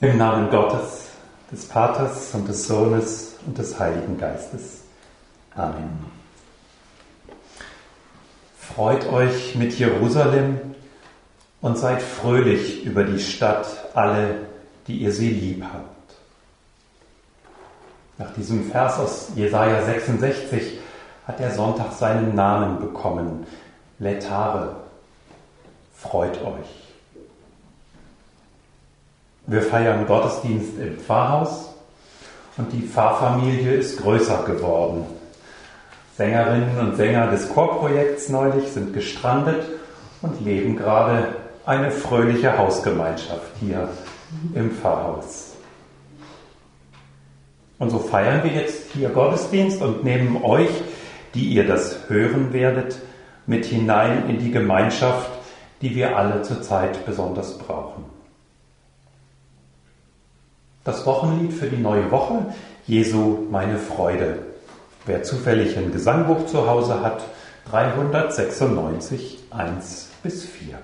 Im Namen Gottes, des Vaters und des Sohnes und des Heiligen Geistes. Amen. Freut euch mit Jerusalem und seid fröhlich über die Stadt, alle, die ihr sie lieb habt. Nach diesem Vers aus Jesaja 66 hat der Sonntag seinen Namen bekommen. Laetare, freut euch. Wir feiern Gottesdienst im Pfarrhaus und die Pfarrfamilie ist größer geworden. Sängerinnen und Sänger des Chorprojekts neulich sind gestrandet und leben gerade eine fröhliche Hausgemeinschaft hier im Pfarrhaus. Und so feiern wir jetzt hier Gottesdienst und nehmen euch, die ihr das hören werdet, mit hinein in die Gemeinschaft, die wir alle zurzeit besonders brauchen. Das Wochenlied für die neue Woche, Jesu, meine Freude. Wer zufällig ein Gesangbuch zu Hause hat, 396, 1 bis 4.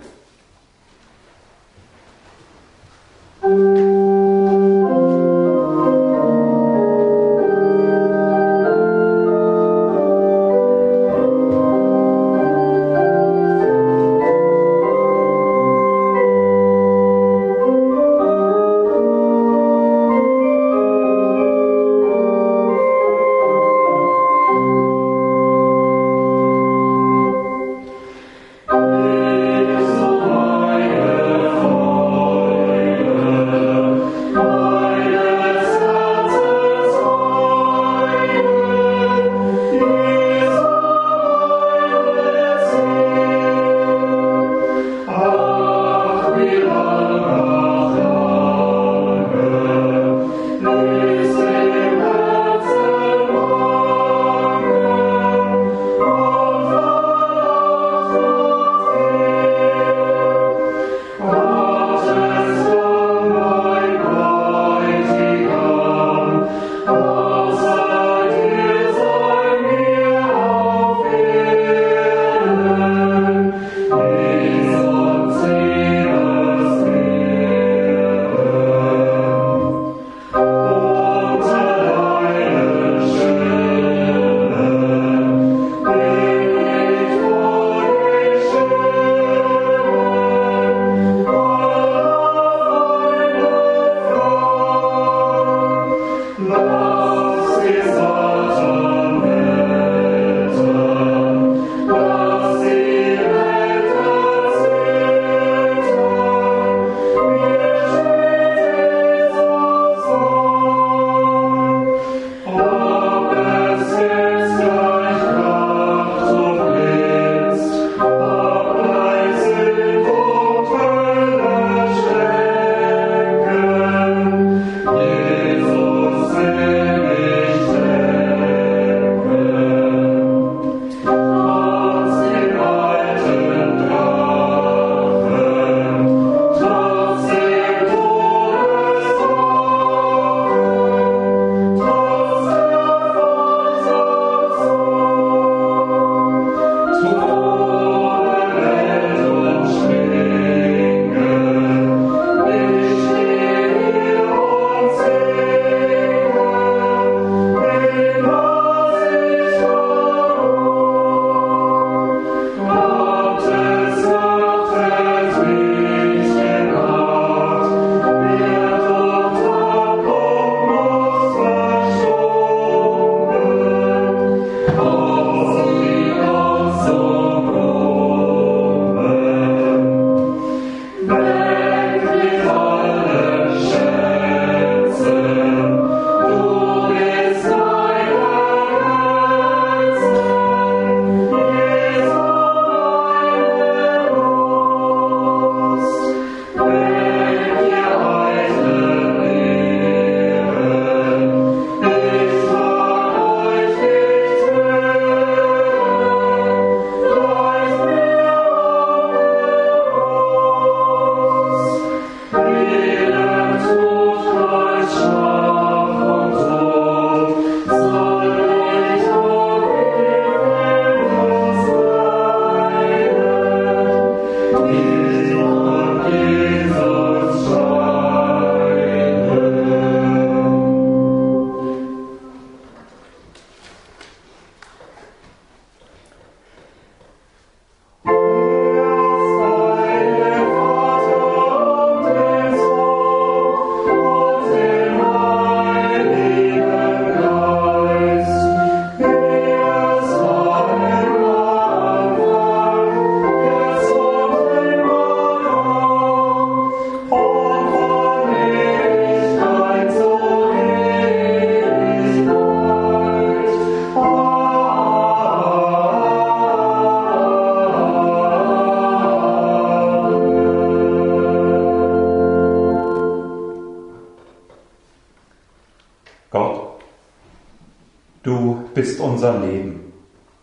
Du bist unser Leben.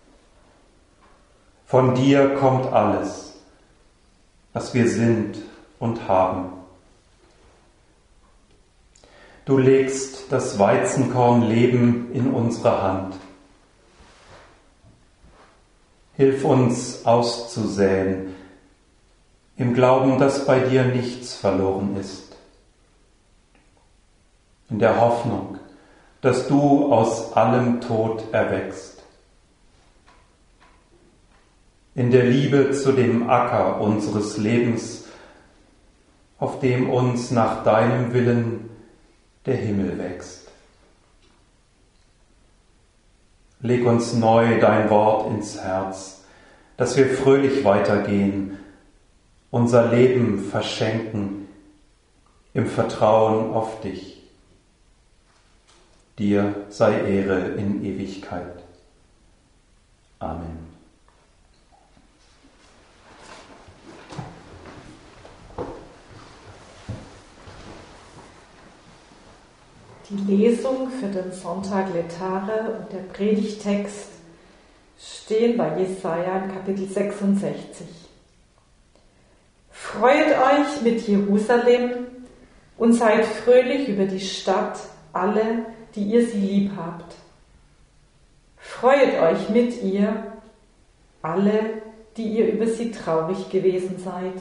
Von dir kommt alles, was wir sind und haben. Du legst das Weizenkorn Leben in unsere Hand. Hilf uns auszusäen, im Glauben, dass bei dir nichts verloren ist. In der Hoffnung, dass du aus allem Tod erweckst. In der Liebe zu dem Acker unseres Lebens, auf dem uns nach deinem Willen der Himmel wächst. Leg uns neu dein Wort ins Herz, dass wir fröhlich weitergehen, unser Leben verschenken im Vertrauen auf dich. Dir sei Ehre in Ewigkeit. Amen. Die Lesung für den Sonntag Letare und der Predigtext stehen bei Jesaja im Kapitel 66. Freut euch mit Jerusalem und seid fröhlich über die Stadt, alle, die ihr sie lieb habt. Freut euch mit ihr, alle, die ihr über sie traurig gewesen seid.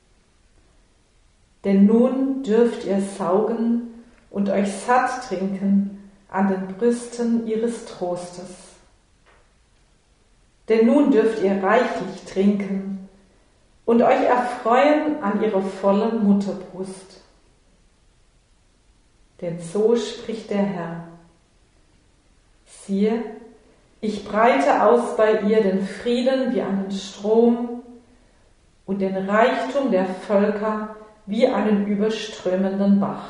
Denn nun dürft ihr saugen und euch satt trinken an den Brüsten ihres Trostes. Denn nun dürft ihr reichlich trinken und euch erfreuen an ihrer vollen Mutterbrust. Denn so spricht der Herr: Siehe, ich breite aus bei ihr den Frieden wie einen Strom und den Reichtum der Völker wie einen überströmenden Bach.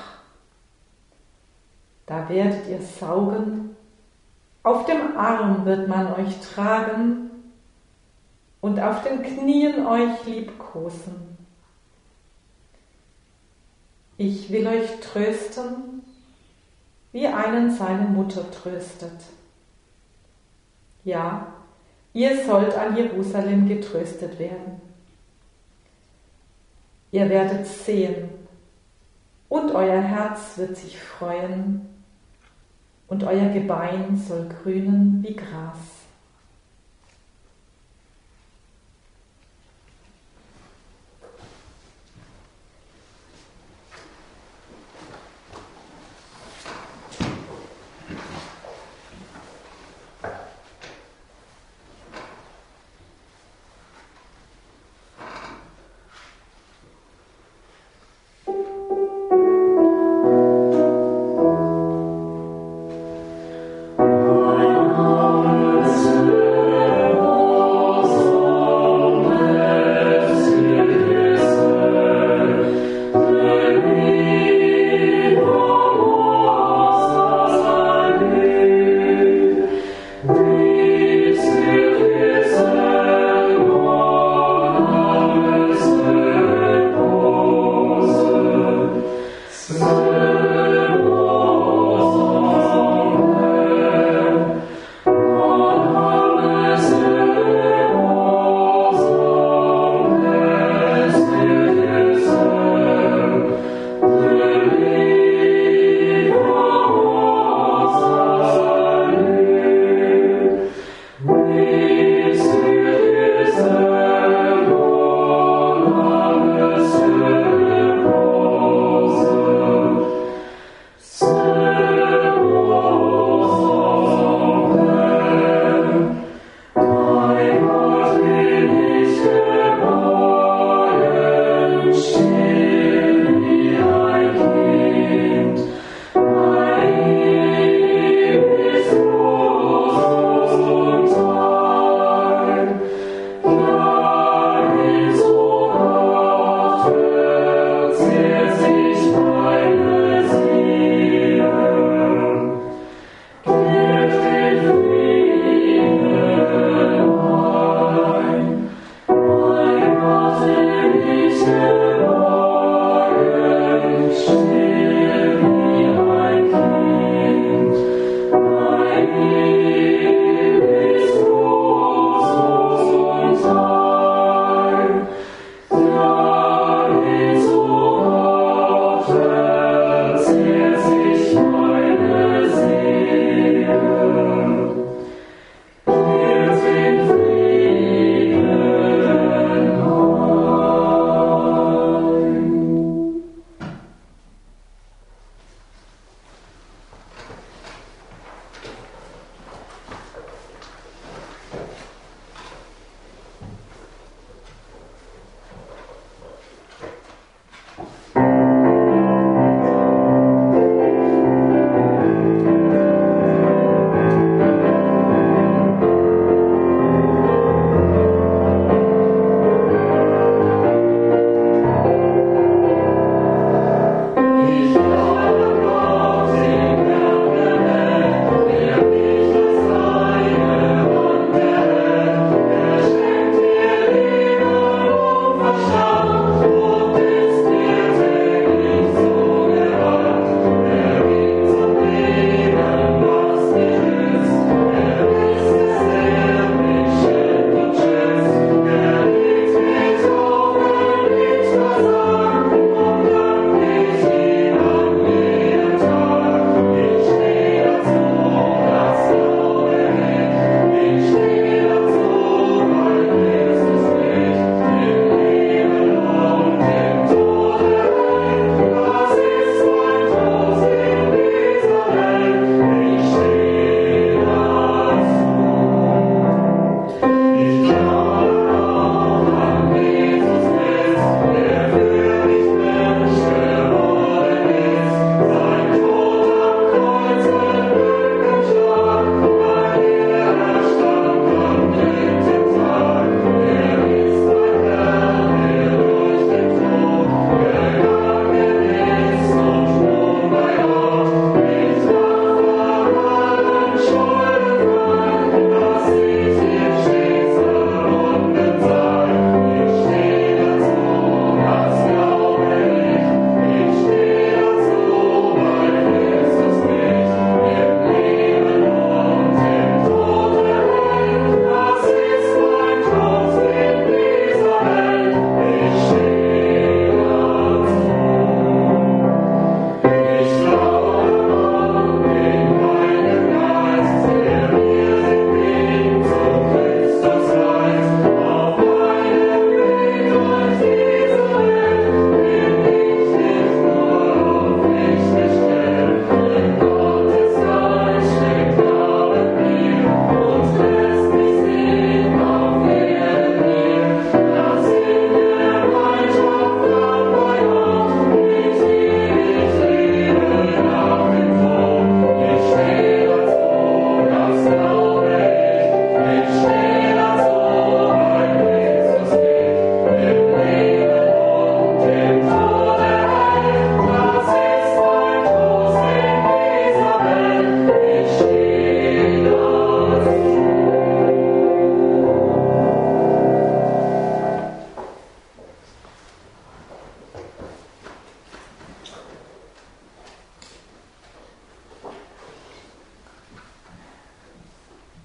Da werdet ihr saugen, auf dem Arm wird man euch tragen und auf den Knien euch liebkosen. Ich will euch trösten, wie einen seine Mutter tröstet. Ja, ihr sollt an Jerusalem getröstet werden. Ihr werdet sehen, und euer Herz wird sich freuen, und euer Gebein soll grünen wie Gras.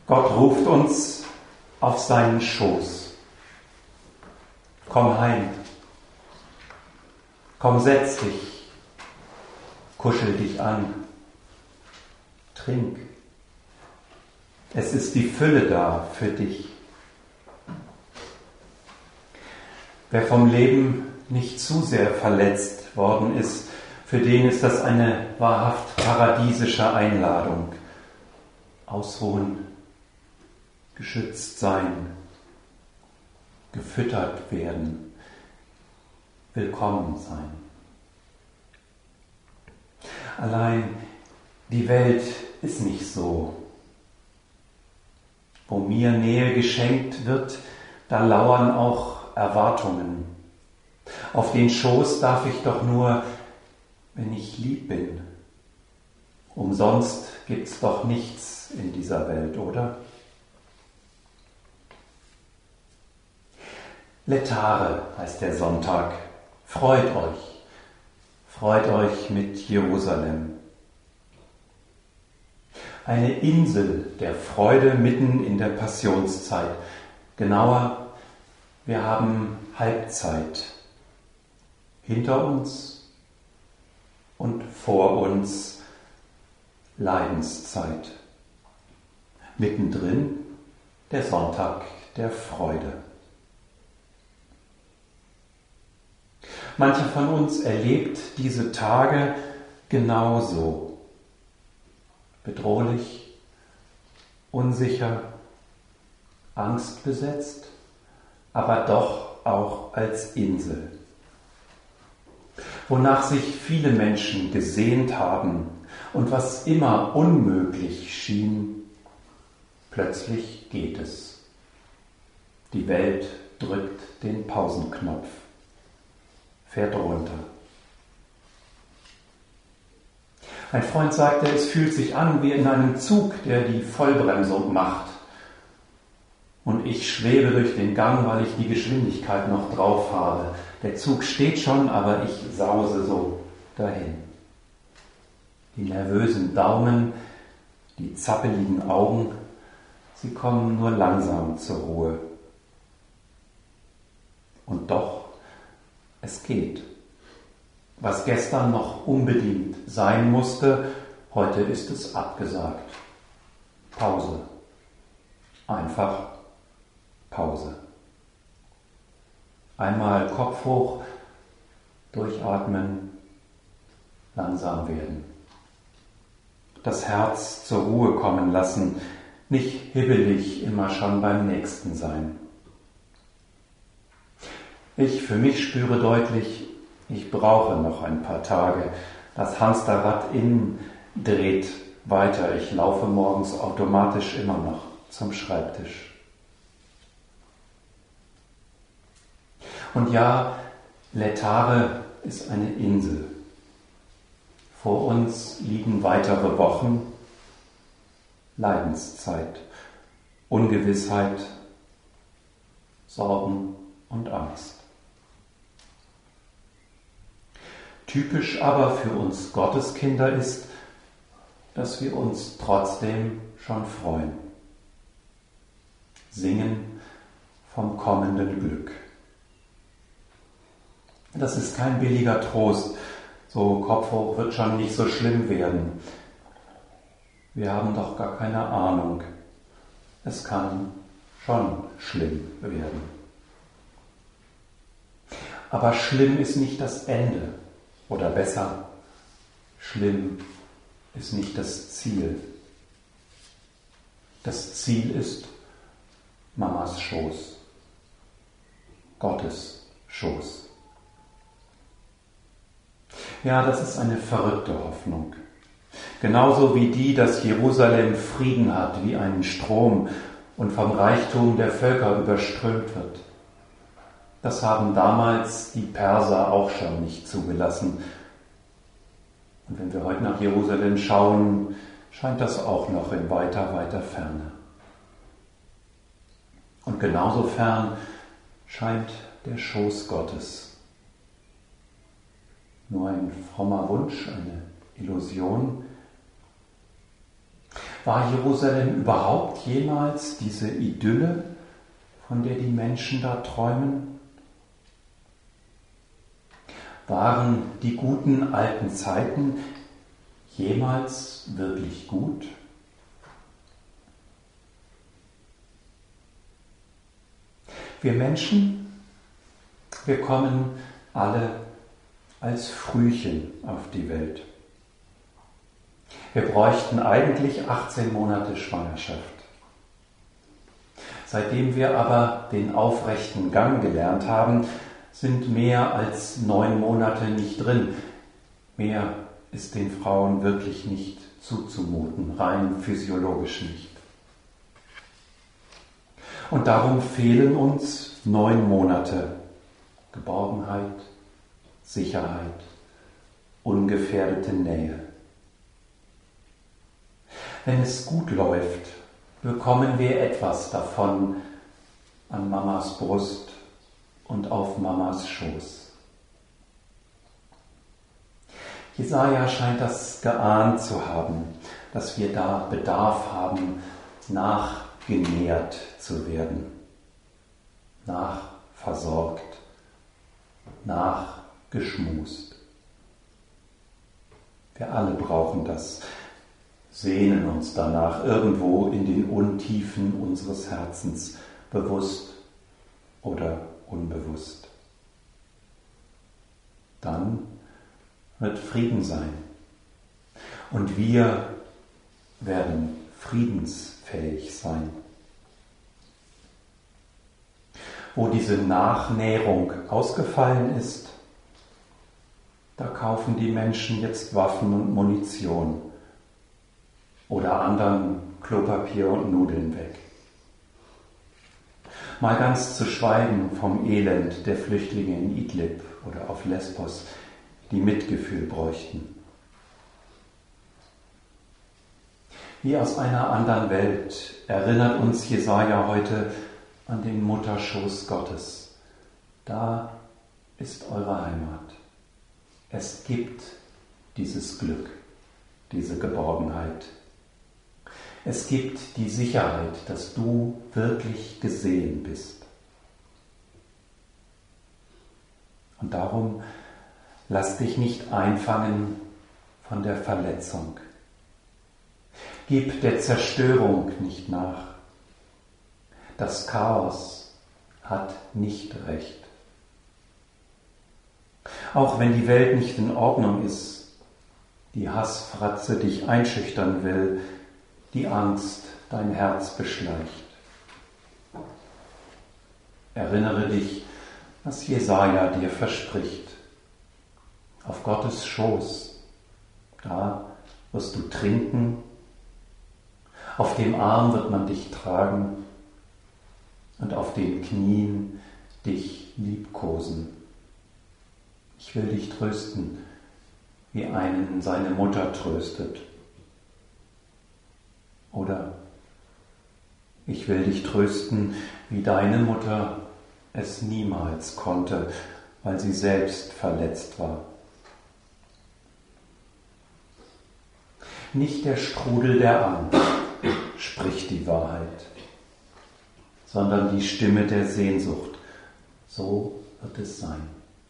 Gott ruft uns auf seinen Schoß. Komm heim. Komm, setz dich. Kuschel dich an. Trink. Es ist die Fülle da für dich. Wer vom Leben nicht zu sehr verletzt worden ist, für den ist das eine wahrhaft paradiesische Einladung. Ausruhen, geschützt sein, gefüttert werden, willkommen sein. Allein die Welt ist nicht so. Wo mir Nähe geschenkt wird, da lauern auch Erwartungen. Auf den Schoß darf ich doch nur, wenn ich lieb bin. Umsonst gibt's doch nichts in dieser Welt, oder? Letare heißt der Sonntag. Freut euch mit Jerusalem. Eine Insel der Freude mitten in der Passionszeit. Genauer, wir haben Halbzeit. Hinter uns und vor uns Leidenszeit. Mittendrin der Sonntag der Freude. Mancher von uns erlebt diese Tage genauso. Bedrohlich, unsicher, angstbesetzt, aber doch auch als Insel. Wonach sich viele Menschen gesehnt haben und was immer unmöglich schien, plötzlich geht es. Die Welt drückt den Pausenknopf, fährt runter. Ein Freund sagte, es fühlt sich an wie in einem Zug, der die Vollbremsung macht. Und ich schwebe durch den Gang, weil ich die Geschwindigkeit noch drauf habe. Der Zug steht schon, aber ich sause so dahin. Die nervösen Daumen, die zappeligen Augen, sie kommen nur langsam zur Ruhe. Und doch, es geht. Was gestern noch unbedingt sein musste, heute ist es abgesagt. Pause. Einfach Pause. Einmal Kopf hoch, durchatmen, langsam werden. Das Herz zur Ruhe kommen lassen, nicht hibbelig immer schon beim Nächsten sein. Ich für mich spüre deutlich, ich brauche noch ein paar Tage. Das Hamsterrad innen dreht weiter. Ich laufe morgens automatisch immer noch zum Schreibtisch. Und ja, Letare ist eine Insel. Vor uns liegen weitere Wochen, Leidenszeit, Ungewissheit, Sorgen und Angst. Typisch aber für uns Gotteskinder ist, dass wir uns trotzdem schon freuen. Singen vom kommenden Glück. Das ist kein billiger Trost. So Kopf hoch wird schon nicht so schlimm werden. Wir haben doch gar keine Ahnung. Es kann schon schlimm werden. Aber schlimm ist nicht das Ende. Oder besser, schlimm ist nicht das Ziel. Das Ziel ist Mamas Schoß, Gottes Schoß. Ja, das ist eine verrückte Hoffnung. Genauso wie die, dass Jerusalem Frieden hat, wie einen Strom und vom Reichtum der Völker überströmt wird. Das haben damals die Perser auch schon nicht zugelassen. Und wenn wir heute nach Jerusalem schauen, scheint das auch noch in weiter, weiter Ferne. Und genauso fern scheint der Schoß Gottes. Nur ein frommer Wunsch, eine Illusion. War Jerusalem überhaupt jemals diese Idylle, von der die Menschen da träumen? Waren die guten alten Zeiten jemals wirklich gut? Wir Menschen, wir kommen alle als Frühchen auf die Welt. Wir bräuchten eigentlich 18 Monate Schwangerschaft. Seitdem wir aber den aufrechten Gang gelernt haben, sind mehr als 9 Monate nicht drin. Mehr ist den Frauen wirklich nicht zuzumuten, rein physiologisch nicht. Und darum fehlen uns 9 Monate Geborgenheit, Sicherheit, ungefährdete Nähe. Wenn es gut läuft, bekommen wir etwas davon an Mamas Brust und auf Mamas Schoß. Jesaja scheint das geahnt zu haben, dass wir da Bedarf haben, nachgenährt zu werden, nachversorgt, nachgeschmust. Wir alle brauchen das, sehnen uns danach irgendwo in den Untiefen unseres Herzens, bewusst oder unbewusst. Dann wird Frieden sein. Und wir werden friedensfähig sein. Wo diese Nachnährung ausgefallen ist, da kaufen die Menschen jetzt Waffen und Munition oder anderen Klopapier und Nudeln weg. Mal ganz zu schweigen vom Elend der Flüchtlinge in Idlib oder auf Lesbos, die Mitgefühl bräuchten. Wie aus einer anderen Welt erinnert uns Jesaja heute an den Mutterschoß Gottes. Da ist eure Heimat. Es gibt dieses Glück, diese Geborgenheit. Es gibt die Sicherheit, dass du wirklich gesehen bist. Und darum lass dich nicht einfangen von der Verletzung. Gib der Zerstörung nicht nach. Das Chaos hat nicht recht. Auch wenn die Welt nicht in Ordnung ist, die Hassfratze dich einschüchtern will, die Angst dein Herz beschleicht. Erinnere dich, was Jesaja dir verspricht. Auf Gottes Schoß, da wirst du trinken, auf dem Arm wird man dich tragen und auf den Knien dich liebkosen. Ich will dich trösten, wie einen seine Mutter tröstet. Oder ich will dich trösten, wie deine Mutter es niemals konnte, weil sie selbst verletzt war. Nicht der Strudel der Angst spricht die Wahrheit, sondern die Stimme der Sehnsucht. So wird es sein.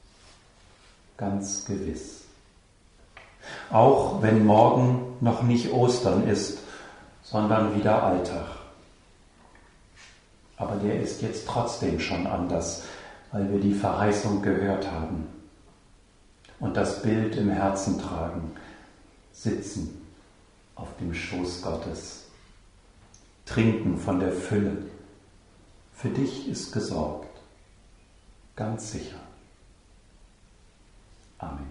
Ganz gewiss. Auch wenn morgen noch nicht Ostern ist, sondern wieder Alltag. Aber der ist jetzt trotzdem schon anders, weil wir die Verheißung gehört haben und das Bild im Herzen tragen, sitzen auf dem Schoß Gottes, trinken von der Fülle. Für dich ist gesorgt, ganz sicher. Amen.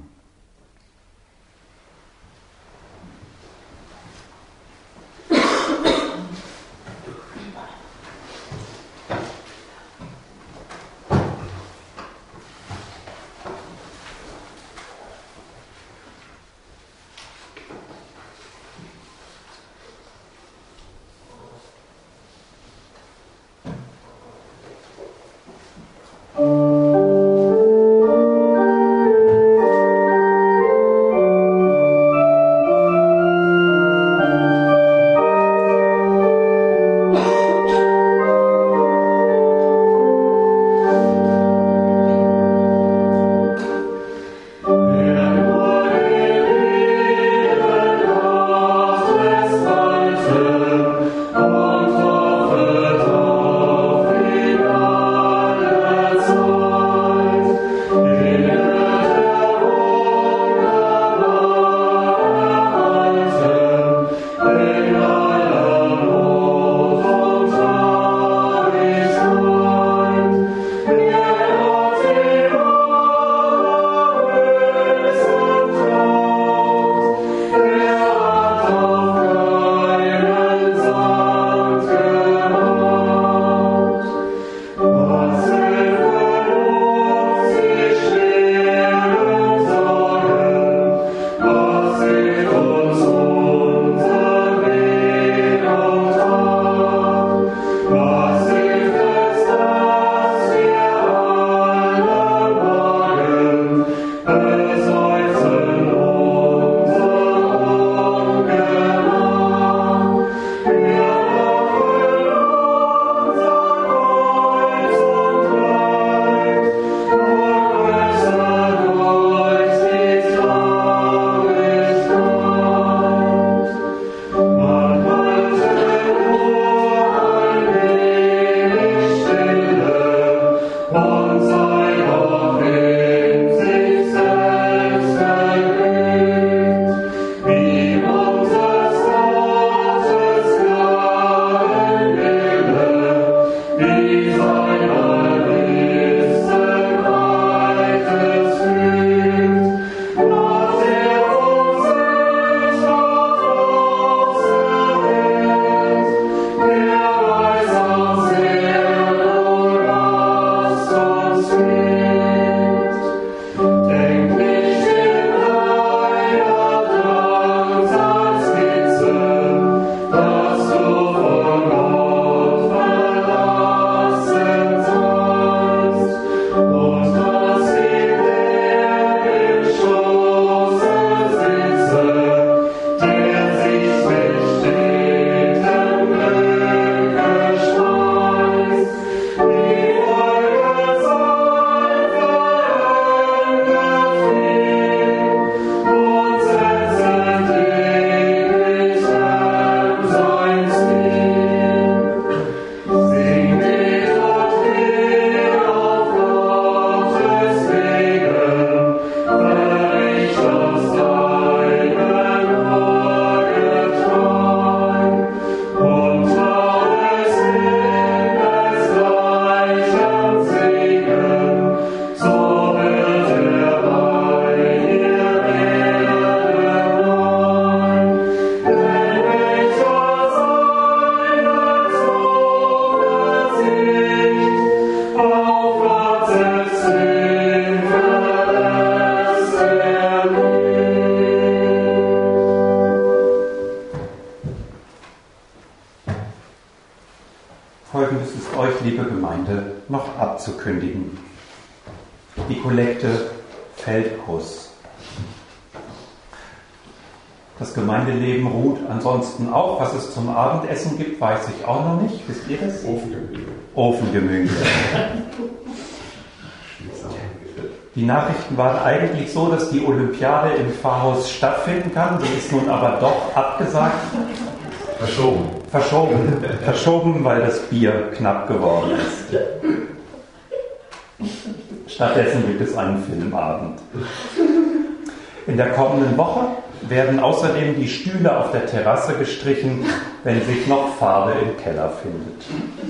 Folgendes ist euch, liebe Gemeinde, noch abzukündigen. Die Kollekte fällt aus. Das Gemeindeleben ruht ansonsten auch. Was es zum Abendessen gibt, weiß ich auch noch nicht. Wisst ihr das? Ofengemüse. Ofengemüse. Die Nachrichten waren eigentlich so, dass die Olympiade im Pfarrhaus stattfinden kann. Sie ist nun aber doch abgesagt. Verschoben, weil das Bier knapp geworden ist. Stattdessen gibt es einen Filmabend. In der kommenden Woche werden außerdem die Stühle auf der Terrasse gestrichen, wenn sich noch Farbe im Keller findet.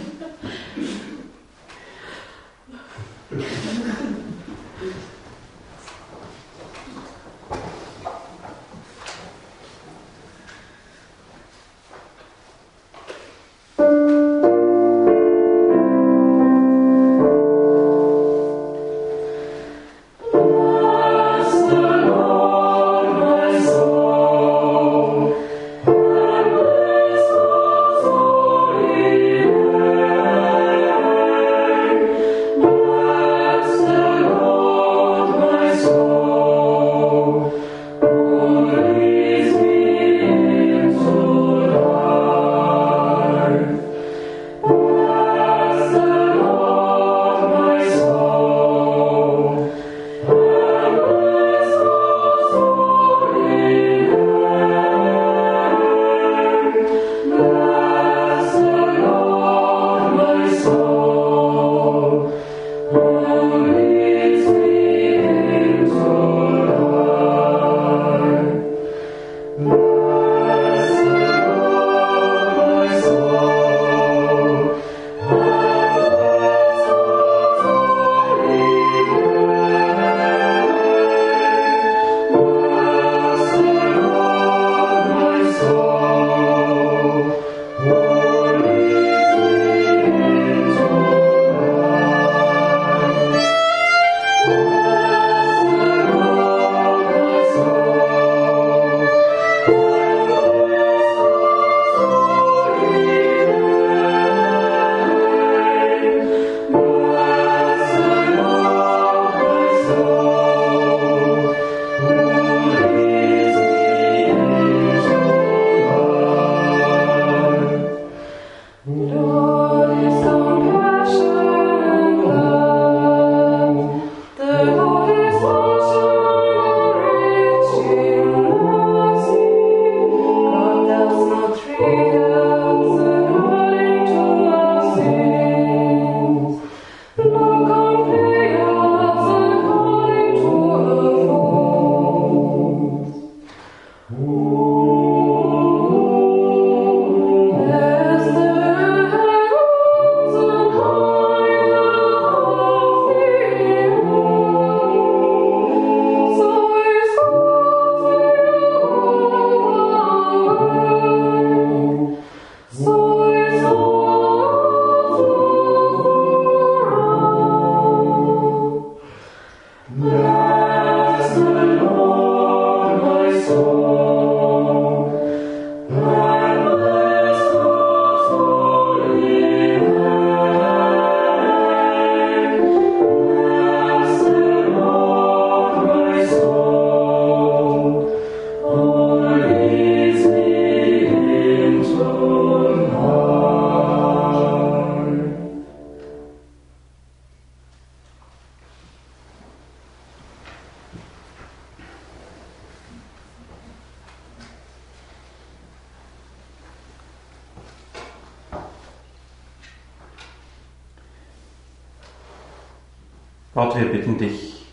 Gott, wir bitten dich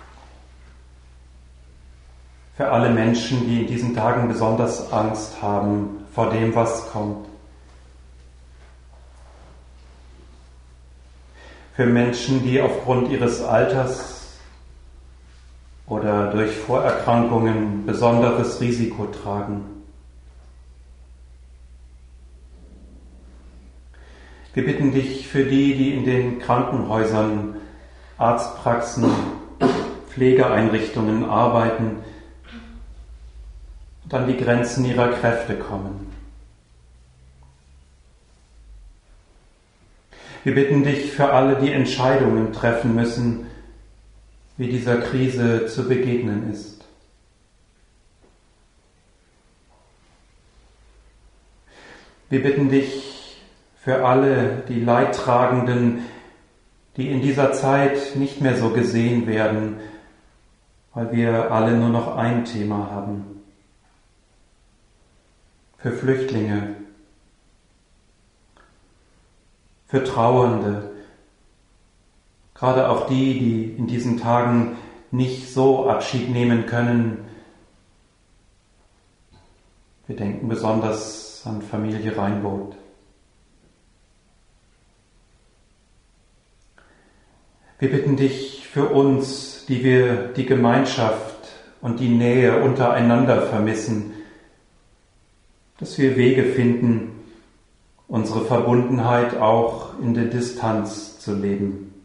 für alle Menschen, die in diesen Tagen besonders Angst haben vor dem, was kommt. Für Menschen, die aufgrund ihres Alters oder durch Vorerkrankungen besonderes Risiko tragen. Wir bitten dich für die, die in den Krankenhäusern, Arztpraxen, Pflegeeinrichtungen arbeiten und an die Grenzen ihrer Kräfte kommen. Wir bitten dich für alle, die Entscheidungen treffen müssen, wie dieser Krise zu begegnen ist. Wir bitten dich für alle, die Leidtragenden, die in dieser Zeit nicht mehr so gesehen werden, weil wir alle nur noch ein Thema haben. Für Flüchtlinge, für Trauernde, gerade auch die, die in diesen Tagen nicht so Abschied nehmen können. Wir denken besonders an Familie Reinbold. Wir bitten dich für uns, die wir die Gemeinschaft und die Nähe untereinander vermissen, dass wir Wege finden, unsere Verbundenheit auch in der Distanz zu leben.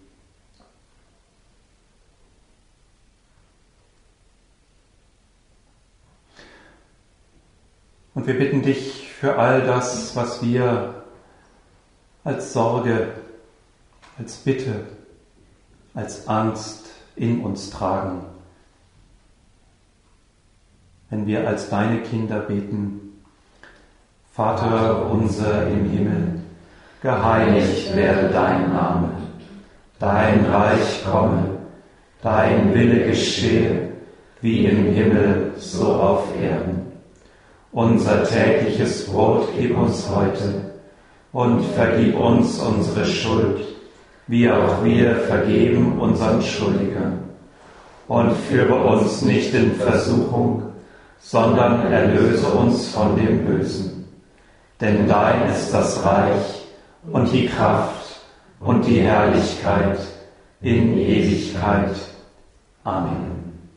Und wir bitten dich für all das, was wir als Sorge, als Bitte, als Angst in uns tragen, wenn wir als deine Kinder beten: Vater unser im Himmel, geheiligt werde dein Name, dein Reich komme, dein Wille geschehe, wie im Himmel, so auf Erden. Unser tägliches Brot gib uns heute und vergib uns unsere Schuld, wie auch wir vergeben unseren Schuldigern. Und führe uns nicht in Versuchung, sondern erlöse uns von dem Bösen. Denn dein ist das Reich und die Kraft und die Herrlichkeit in Ewigkeit. Amen.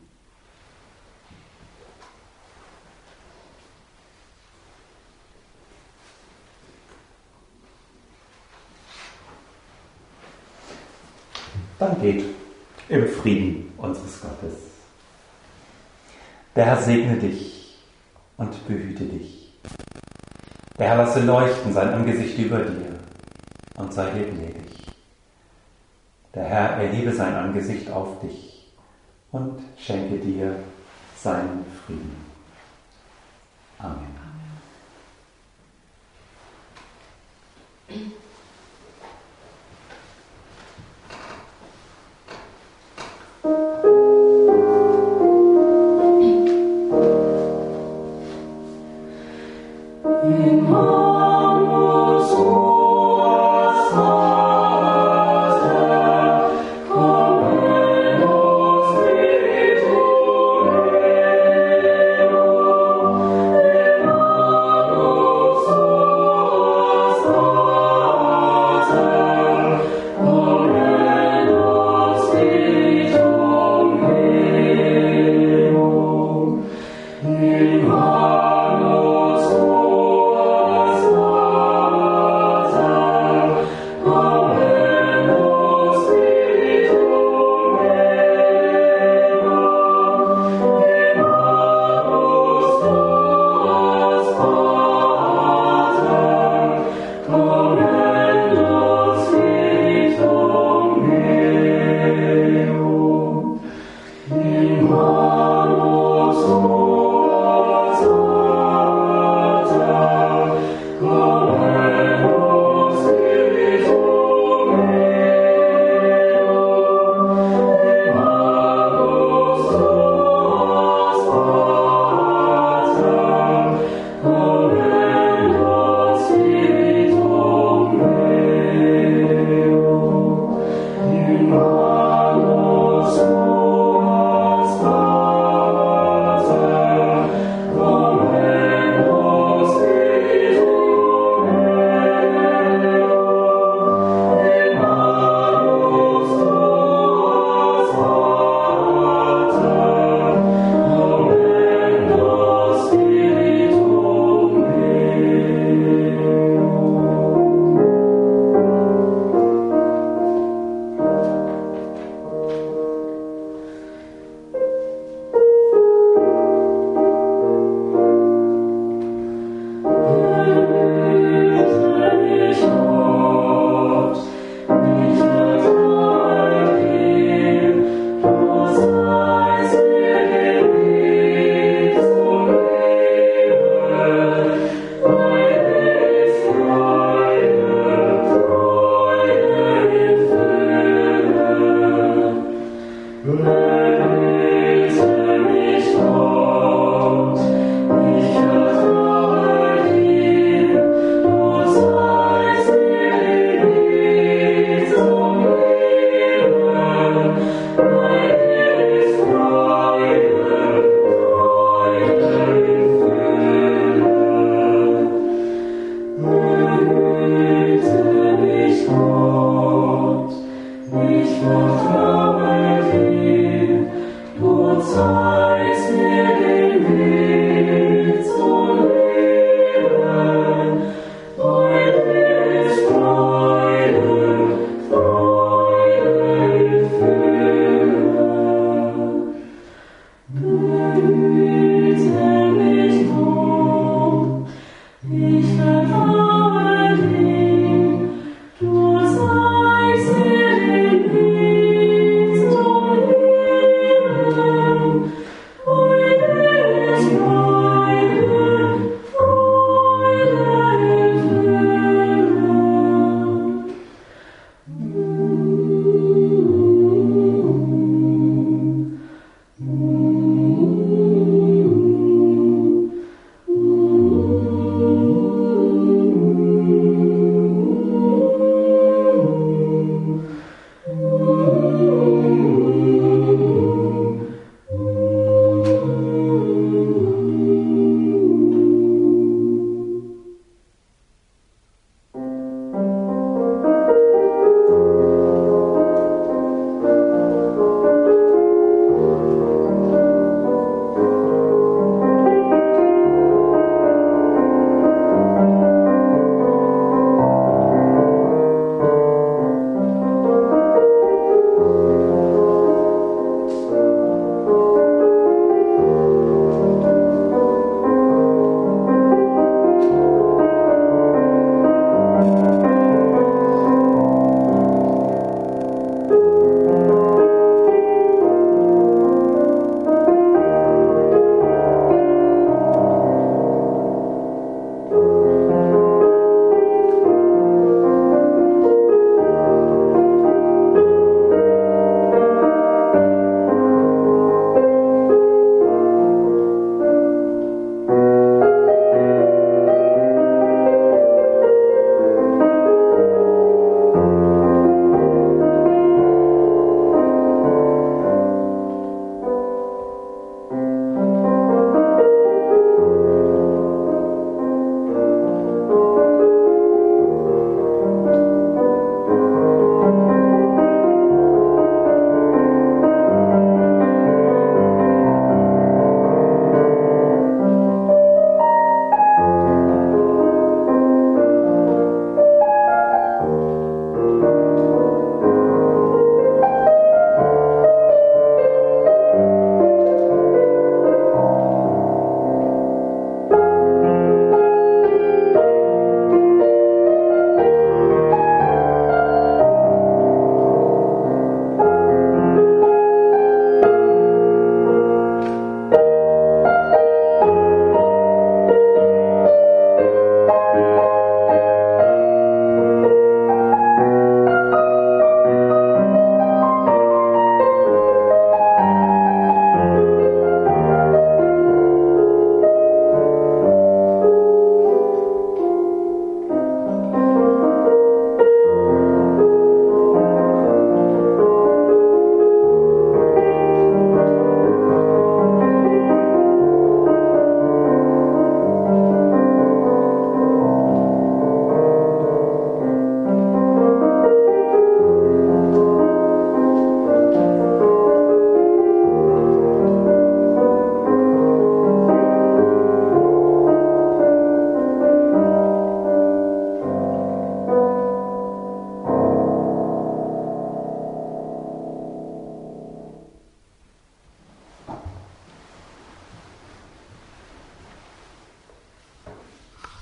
Dann geht im Frieden unseres Gottes. Der Herr segne dich und behüte dich. Der Herr lasse leuchten sein Angesicht über dir und sei dir gnädig. Der Herr erhebe sein Angesicht auf dich und schenke dir seinen Frieden. Amen. Amen.